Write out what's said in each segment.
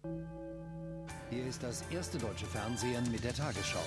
Hier ist das erste deutsche Fernsehen mit der Tagesschau.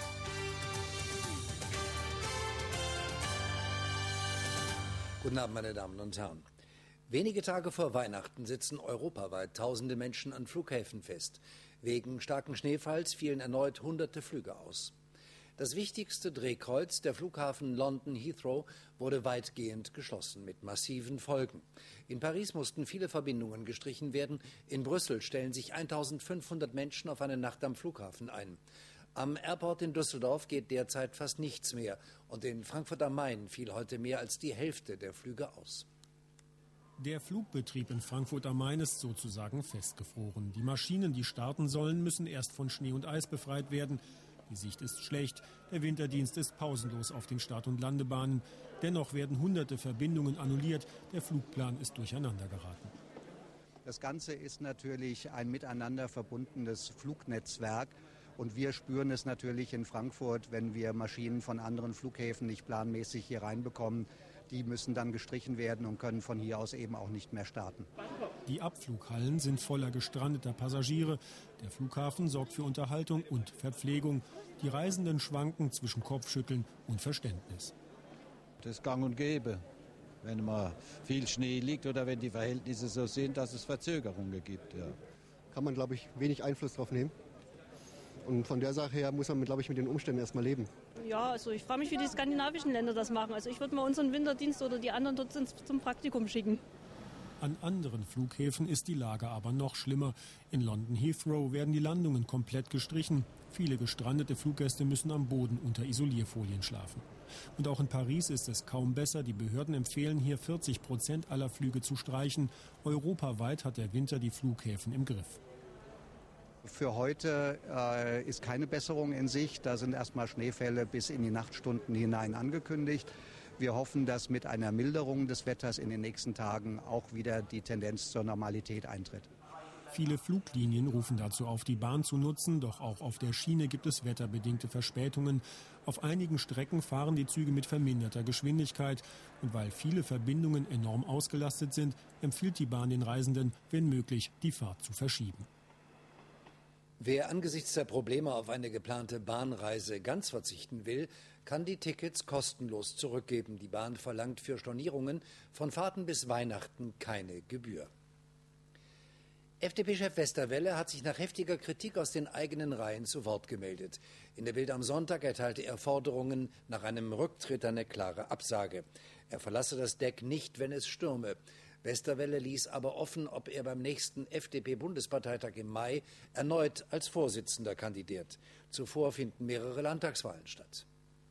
Guten Abend, meine Damen und Herren. Wenige Tage vor Weihnachten sitzen europaweit tausende Menschen an Flughäfen fest. Wegen starken Schneefalls fielen erneut hunderte Flüge aus. Das wichtigste Drehkreuz, der Flughafen London Heathrow, wurde weitgehend geschlossen, mit massiven Folgen. In Paris mussten viele Verbindungen gestrichen werden. In Brüssel stellen sich 1500 Menschen auf eine Nacht am Flughafen ein. Am Airport in Düsseldorf geht derzeit fast nichts mehr. Und in Frankfurt am Main fiel heute mehr als die Hälfte der Flüge aus. Der Flugbetrieb in Frankfurt am Main ist sozusagen festgefroren. Die Maschinen, die starten sollen, müssen erst von Schnee und Eis befreit werden. Die Sicht ist schlecht. Der Winterdienst ist pausenlos auf den Start- und Landebahnen. Dennoch werden hunderte Verbindungen annulliert. Der Flugplan ist durcheinander geraten. Das Ganze ist natürlich ein miteinander verbundenes Flugnetzwerk. Und wir spüren es natürlich in Frankfurt, wenn wir Maschinen von anderen Flughäfen nicht planmäßig hier reinbekommen. Die müssen dann gestrichen werden und können von hier aus eben auch nicht mehr starten. Die Abflughallen sind voller gestrandeter Passagiere. Der Flughafen sorgt für Unterhaltung und Verpflegung. Die Reisenden schwanken zwischen Kopfschütteln und Verständnis. Das ist gang und gäbe, wenn mal viel Schnee liegt oder wenn die Verhältnisse so sind, dass es Verzögerungen gibt. Ja. Kann man, glaube ich, wenig Einfluss drauf nehmen. Und von der Sache her muss man, glaube ich, mit den Umständen erstmal leben. Ja, also ich frage mich, wie die skandinavischen Länder das machen. Also ich würde mal unseren Winterdienst oder die anderen dort zum Praktikum schicken. An anderen Flughäfen ist die Lage aber noch schlimmer. In London Heathrow werden die Landungen komplett gestrichen. Viele gestrandete Fluggäste müssen am Boden unter Isolierfolien schlafen. Und auch in Paris ist es kaum besser. Die Behörden empfehlen hier 40% aller Flüge zu streichen. Europaweit hat der Winter die Flughäfen im Griff. Für heute ist keine Besserung in Sicht. Da sind erstmal Schneefälle bis in die Nachtstunden hinein angekündigt. Wir hoffen, dass mit einer Milderung des Wetters in den nächsten Tagen auch wieder die Tendenz zur Normalität eintritt. Viele Fluglinien rufen dazu auf, die Bahn zu nutzen. Doch auch auf der Schiene gibt es wetterbedingte Verspätungen. Auf einigen Strecken fahren die Züge mit verminderter Geschwindigkeit. Und weil viele Verbindungen enorm ausgelastet sind, empfiehlt die Bahn den Reisenden, wenn möglich, die Fahrt zu verschieben. Wer angesichts der Probleme auf eine geplante Bahnreise ganz verzichten will, kann die Tickets kostenlos zurückgeben. Die Bahn verlangt für Stornierungen von Fahrten bis Weihnachten keine Gebühr. FDP-Chef Westerwelle hat sich nach heftiger Kritik aus den eigenen Reihen zu Wort gemeldet. In der Bild am Sonntag erteilte er Forderungen nach einem Rücktritt eine klare Absage. Er verlasse das Deck nicht, wenn es stürme. Westerwelle ließ aber offen, ob er beim nächsten FDP-Bundesparteitag im Mai erneut als Vorsitzender kandidiert. Zuvor finden mehrere Landtagswahlen statt.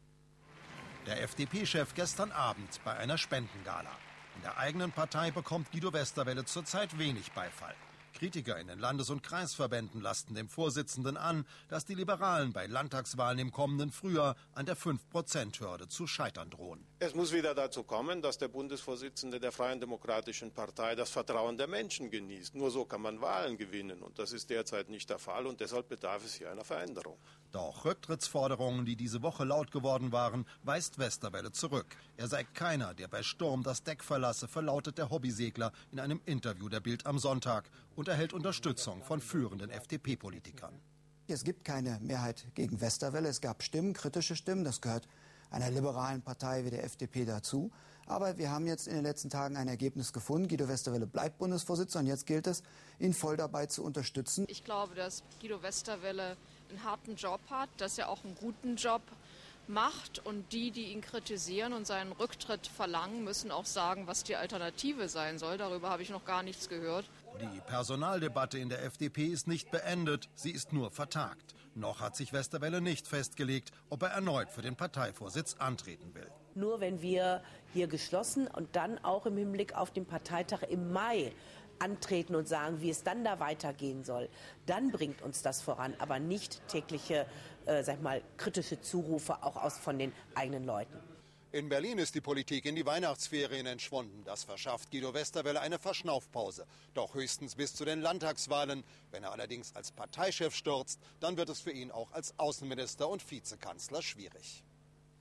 Der FDP-Chef gestern Abend bei einer Spendengala. In der eigenen Partei bekommt Guido Westerwelle zurzeit wenig Beifall. Kritiker in den Landes- und Kreisverbänden lasten dem Vorsitzenden an, dass die Liberalen bei Landtagswahlen im kommenden Frühjahr an der 5%-Hürde zu scheitern drohen. Es muss wieder dazu kommen, dass der Bundesvorsitzende der Freien Demokratischen Partei das Vertrauen der Menschen genießt. Nur so kann man Wahlen gewinnen. Und das ist derzeit nicht der Fall. Und deshalb bedarf es hier einer Veränderung. Doch Rücktrittsforderungen, die diese Woche laut geworden waren, weist Westerwelle zurück. Er sei keiner, der bei Sturm das Deck verlasse, verlautet der Hobbysegler in einem Interview der Bild am Sonntag und erhält Unterstützung von führenden FDP-Politikern. Es gibt keine Mehrheit gegen Westerwelle. Es gab Stimmen, kritische Stimmen. Das gehört einer liberalen Partei wie der FDP dazu. Aber wir haben jetzt in den letzten Tagen ein Ergebnis gefunden. Guido Westerwelle bleibt Bundesvorsitzender und jetzt gilt es, ihn voll dabei zu unterstützen. Ich glaube, dass Guido Westerwelle einen harten Job hat, dass er auch einen guten Job macht und die ihn kritisieren und seinen Rücktritt verlangen, müssen auch sagen, was die Alternative sein soll. Darüber habe ich noch gar nichts gehört. Die Personaldebatte in der FDP ist nicht beendet, sie ist nur vertagt. Noch hat sich Westerwelle nicht festgelegt, ob er erneut für den Parteivorsitz antreten will. Nur wenn wir hier geschlossen und dann auch im Hinblick auf den Parteitag im Mai antreten und sagen, wie es dann da weitergehen soll, dann bringt uns das voran, aber nicht tägliche, kritische Zurufe auch von den eigenen Leuten. In Berlin ist die Politik in die Weihnachtsferien entschwunden. Das verschafft Guido Westerwelle eine Verschnaufpause. Doch höchstens bis zu den Landtagswahlen. Wenn er allerdings als Parteichef stürzt, dann wird es für ihn auch als Außenminister und Vizekanzler schwierig.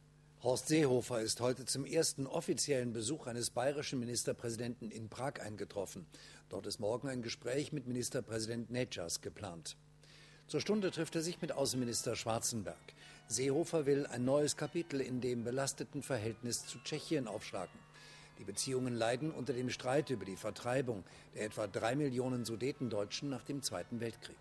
Horst Seehofer ist heute zum ersten offiziellen Besuch eines bayerischen Ministerpräsidenten in Prag eingetroffen. Dort ist morgen ein Gespräch mit Ministerpräsident Nečas geplant. Zur Stunde trifft er sich mit Außenminister Schwarzenberg. Seehofer will ein neues Kapitel in dem belasteten Verhältnis zu Tschechien aufschlagen. Die Beziehungen leiden unter dem Streit über die Vertreibung der etwa 3 Millionen Sudetendeutschen nach dem Zweiten Weltkrieg.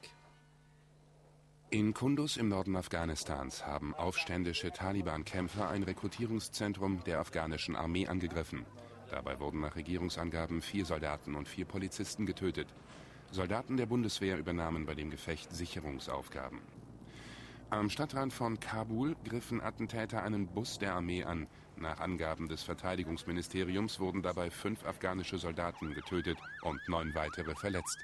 In Kunduz im Norden Afghanistans haben aufständische Taliban-Kämpfer ein Rekrutierungszentrum der afghanischen Armee angegriffen. Dabei wurden nach Regierungsangaben 4 Soldaten und 4 Polizisten getötet. Soldaten der Bundeswehr übernahmen bei dem Gefecht Sicherungsaufgaben. Am Stadtrand von Kabul griffen Attentäter einen Bus der Armee an. Nach Angaben des Verteidigungsministeriums wurden dabei 5 afghanische Soldaten getötet und 9 weitere verletzt.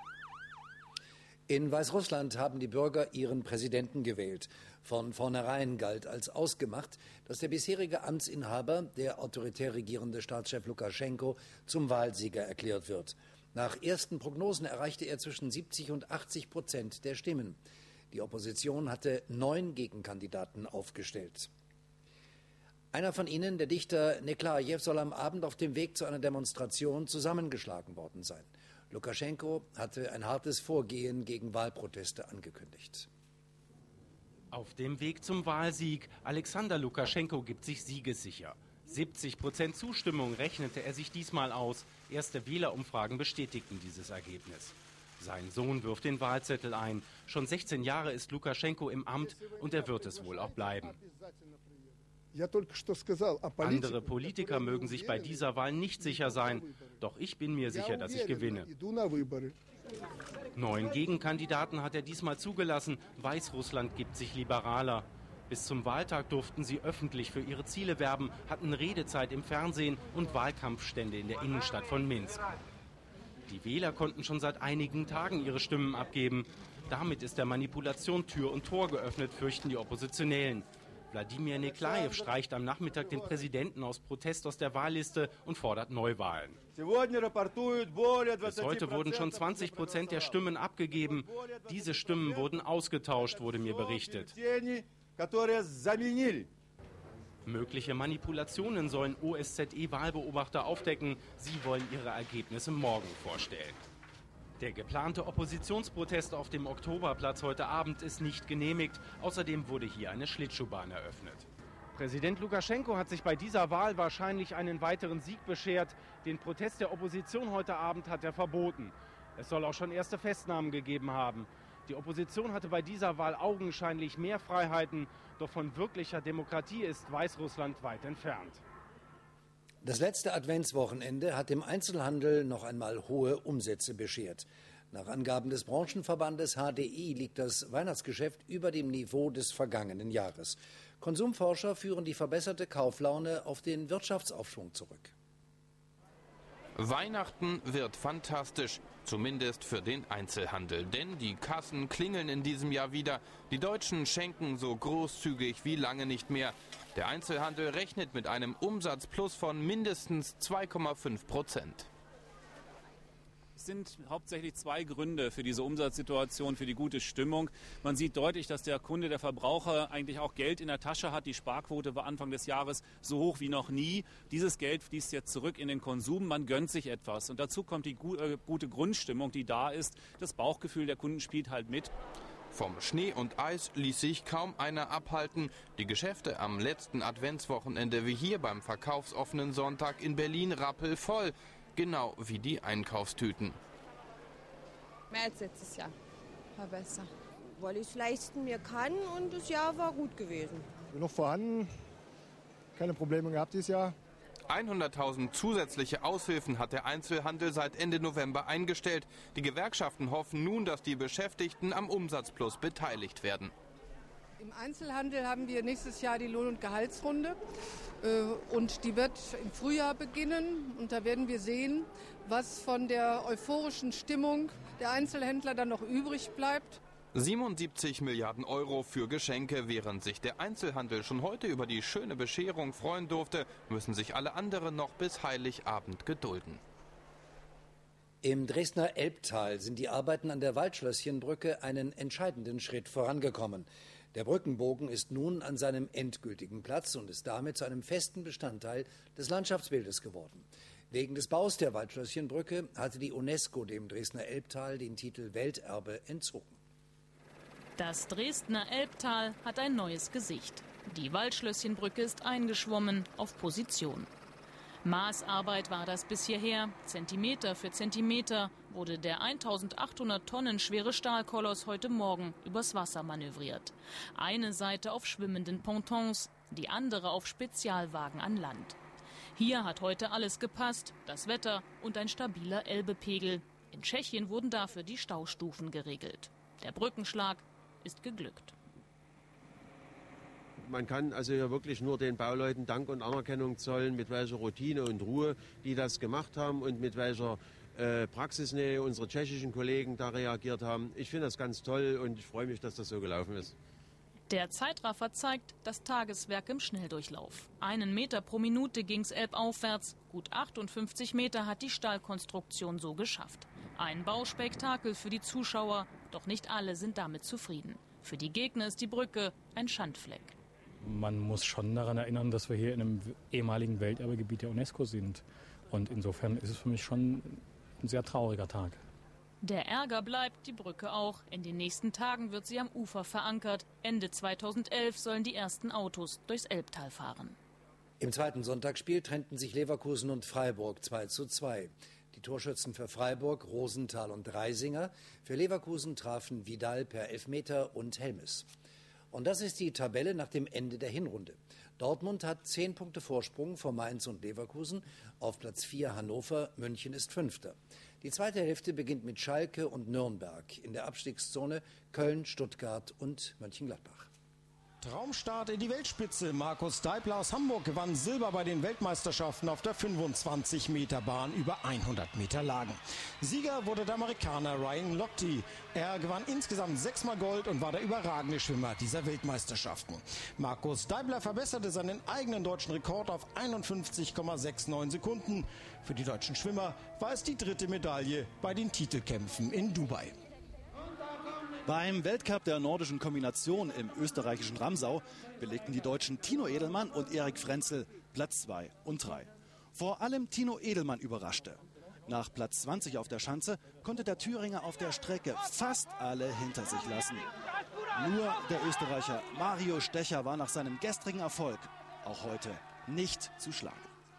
In Weißrussland haben die Bürger ihren Präsidenten gewählt. Von vornherein galt als ausgemacht, dass der bisherige Amtsinhaber, der autoritär regierende Staatschef Lukaschenko, zum Wahlsieger erklärt wird. Nach ersten Prognosen erreichte er zwischen 70 und 80% der Stimmen. Die Opposition hatte 9 Gegenkandidaten aufgestellt. Einer von ihnen, der Dichter Neklajew, soll am Abend auf dem Weg zu einer Demonstration zusammengeschlagen worden sein. Lukaschenko hatte ein hartes Vorgehen gegen Wahlproteste angekündigt. Auf dem Weg zum Wahlsieg. Alexander Lukaschenko gibt sich siegessicher. 70% Zustimmung rechnete er sich diesmal aus. Erste Wählerumfragen bestätigten dieses Ergebnis. Sein Sohn wirft den Wahlzettel ein. Schon 16 Jahre ist Lukaschenko im Amt und er wird es wohl auch bleiben. Andere Politiker mögen sich bei dieser Wahl nicht sicher sein, doch ich bin mir sicher, dass ich gewinne. 9 Gegenkandidaten hat er diesmal zugelassen. Weißrussland gibt sich liberaler. Bis zum Wahltag durften sie öffentlich für ihre Ziele werben, hatten Redezeit im Fernsehen und Wahlkampfstände in der Innenstadt von Minsk. Die Wähler konnten schon seit einigen Tagen ihre Stimmen abgeben. Damit ist der Manipulation Tür und Tor geöffnet, fürchten die Oppositionellen. Wladimir Neklajew streicht am Nachmittag den Präsidenten aus Protest aus der Wahlliste und fordert Neuwahlen. Bis heute wurden schon 20% der Stimmen abgegeben. Diese Stimmen wurden ausgetauscht, wurde mir berichtet. Mögliche Manipulationen sollen OSZE-Wahlbeobachter aufdecken. Sie wollen ihre Ergebnisse morgen vorstellen. Der geplante Oppositionsprotest auf dem Oktoberplatz heute Abend ist nicht genehmigt. Außerdem wurde hier eine Schlittschuhbahn eröffnet. Präsident Lukaschenko hat sich bei dieser Wahl wahrscheinlich einen weiteren Sieg beschert. Den Protest der Opposition heute Abend hat er verboten. Es soll auch schon erste Festnahmen gegeben haben. Die Opposition hatte bei dieser Wahl augenscheinlich mehr Freiheiten. Doch von wirklicher Demokratie ist Weißrussland weit entfernt. Das letzte Adventswochenende hat dem Einzelhandel noch einmal hohe Umsätze beschert. Nach Angaben des Branchenverbandes HDI liegt das Weihnachtsgeschäft über dem Niveau des vergangenen Jahres. Konsumforscher führen die verbesserte Kauflaune auf den Wirtschaftsaufschwung zurück. Weihnachten wird fantastisch, zumindest für den Einzelhandel. Denn die Kassen klingeln in diesem Jahr wieder. Die Deutschen schenken so großzügig wie lange nicht mehr. Der Einzelhandel rechnet mit einem Umsatzplus von mindestens 2,5%. Es sind hauptsächlich 2 Gründe für diese Umsatzsituation, für die gute Stimmung. Man sieht deutlich, dass der Kunde, der Verbraucher eigentlich auch Geld in der Tasche hat. Die Sparquote war Anfang des Jahres so hoch wie noch nie. Dieses Geld fließt jetzt zurück in den Konsum. Man gönnt sich etwas. Und dazu kommt die gute Grundstimmung, die da ist. Das Bauchgefühl der Kunden spielt halt mit. Vom Schnee und Eis ließ sich kaum einer abhalten. Die Geschäfte am letzten Adventswochenende wie hier beim verkaufsoffenen Sonntag in Berlin rappelvoll. Genau wie die Einkaufstüten. Mehr als letztes Jahr. War besser. Weil ich es leisten mir kann und das Jahr war gut gewesen. Noch vorhanden. Keine Probleme gehabt dieses Jahr. 100.000 zusätzliche Aushilfen hat der Einzelhandel seit Ende November eingestellt. Die Gewerkschaften hoffen nun, dass die Beschäftigten am Umsatzplus beteiligt werden. Im Einzelhandel haben wir nächstes Jahr die Lohn- und Gehaltsrunde und die wird im Frühjahr beginnen. Und da werden wir sehen, was von der euphorischen Stimmung der Einzelhändler dann noch übrig bleibt. 77 Milliarden Euro für Geschenke. Während sich der Einzelhandel schon heute über die schöne Bescherung freuen durfte, müssen sich alle anderen noch bis Heiligabend gedulden. Im Dresdner Elbtal sind die Arbeiten an der Waldschlösschenbrücke einen entscheidenden Schritt vorangekommen. Der Brückenbogen ist nun an seinem endgültigen Platz und ist damit zu einem festen Bestandteil des Landschaftsbildes geworden. Wegen des Baus der Waldschlösschenbrücke hatte die UNESCO dem Dresdner Elbtal den Titel Welterbe entzogen. Das Dresdner Elbtal hat ein neues Gesicht. Die Waldschlösschenbrücke ist eingeschwommen auf Position. Maßarbeit war das bis hierher. Zentimeter für Zentimeter wurde der 1800 Tonnen schwere Stahlkoloss heute Morgen übers Wasser manövriert. Eine Seite auf schwimmenden Pontons, die andere auf Spezialwagen an Land. Hier hat heute alles gepasst, das Wetter und ein stabiler Elbepegel. In Tschechien wurden dafür die Staustufen geregelt. Der Brückenschlag ist geglückt. Man kann also hier wirklich nur den Bauleuten Dank und Anerkennung zollen, mit welcher Routine und Ruhe die das gemacht haben und mit welcher Praxisnähe unsere tschechischen Kollegen da reagiert haben. Ich finde das ganz toll und ich freue mich, dass das so gelaufen ist. Der Zeitraffer zeigt das Tageswerk im Schnelldurchlauf. 1 Meter pro Minute ging's elbaufwärts. Gut 58 Meter hat die Stahlkonstruktion so geschafft. Ein Bauspektakel für die Zuschauer, doch nicht alle sind damit zufrieden. Für die Gegner ist die Brücke ein Schandfleck. Man muss schon daran erinnern, dass wir hier in einem ehemaligen Welterbegebiet der UNESCO sind. Und insofern ist es für mich schon ein sehr trauriger Tag. Der Ärger bleibt, die Brücke auch. In den nächsten Tagen wird sie am Ufer verankert. Ende 2011 sollen die ersten Autos durchs Elbtal fahren. Im zweiten Sonntagsspiel trennten sich Leverkusen und Freiburg 2:2. Die Torschützen für Freiburg, Rosenthal und Reisinger. Für Leverkusen trafen Vidal per Elfmeter und Helmes. Und das ist die Tabelle nach dem Ende der Hinrunde. Dortmund hat 10 Punkte Vorsprung vor Mainz und Leverkusen. Auf Platz 4 Hannover, München ist Fünfter. Die zweite Hälfte beginnt mit Schalke und Nürnberg. In der Abstiegszone Köln, Stuttgart und Mönchengladbach. Traumstart in die Weltspitze. Markus Deibler aus Hamburg gewann Silber bei den Weltmeisterschaften auf der 25-Meter-Bahn über 100 Meter Lagen. Sieger wurde der Amerikaner Ryan Lochte. Er gewann insgesamt 6-mal Gold und war der überragende Schwimmer dieser Weltmeisterschaften. Markus Deibler verbesserte seinen eigenen deutschen Rekord auf 51,69 Sekunden. Für die deutschen Schwimmer war es die 3. Medaille bei den Titelkämpfen in Dubai. Beim Weltcup der nordischen Kombination im österreichischen Ramsau belegten die Deutschen Tino Edelmann und Erik Frenzel Platz 2 und 3. Vor allem Tino Edelmann überraschte. Nach Platz 20 auf der Schanze konnte der Thüringer auf der Strecke fast alle hinter sich lassen. Nur der Österreicher Mario Stecher war nach seinem gestrigen Erfolg auch heute nicht zu schlagen.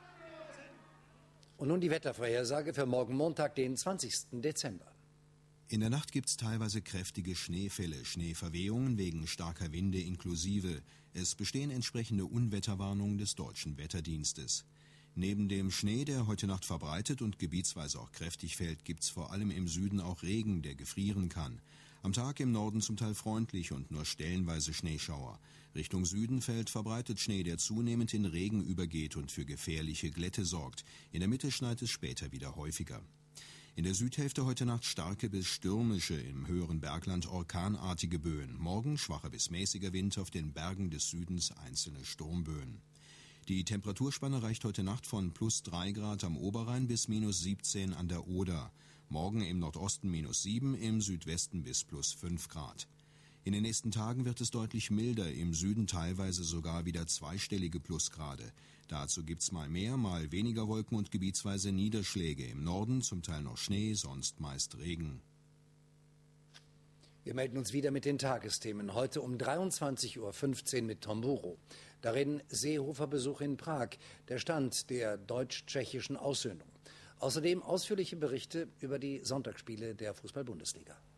Und nun die Wettervorhersage für morgen Montag, den 20. Dezember. In der Nacht gibt es teilweise kräftige Schneefälle, Schneeverwehungen wegen starker Winde inklusive. Es bestehen entsprechende Unwetterwarnungen des Deutschen Wetterdienstes. Neben dem Schnee, der heute Nacht verbreitet und gebietsweise auch kräftig fällt, gibt es vor allem im Süden auch Regen, der gefrieren kann. Am Tag im Norden zum Teil freundlich und nur stellenweise Schneeschauer. Richtung Süden fällt verbreitet Schnee, der zunehmend in Regen übergeht und für gefährliche Glätte sorgt. In der Mitte schneit es später wieder häufiger. In der Südhälfte heute Nacht starke bis stürmische, im höheren Bergland orkanartige Böen. Morgen schwacher bis mäßiger Wind, auf den Bergen des Südens einzelne Sturmböen. Die Temperaturspanne reicht heute Nacht von +3 Grad am Oberrhein bis -17 an der Oder. Morgen im Nordosten -7, im Südwesten bis +5 Grad. In den nächsten Tagen wird es deutlich milder, im Süden teilweise sogar wieder zweistellige Plusgrade. Dazu gibt's mal mehr, mal weniger Wolken und gebietsweise Niederschläge. Im Norden zum Teil noch Schnee, sonst meist Regen. Wir melden uns wieder mit den Tagesthemen. Heute um 23:15 Uhr mit Tom Buro. Darin Seehofer-Besuch in Prag, der Stand der deutsch-tschechischen Aussöhnung. Außerdem ausführliche Berichte über die Sonntagsspiele der Fußball-Bundesliga.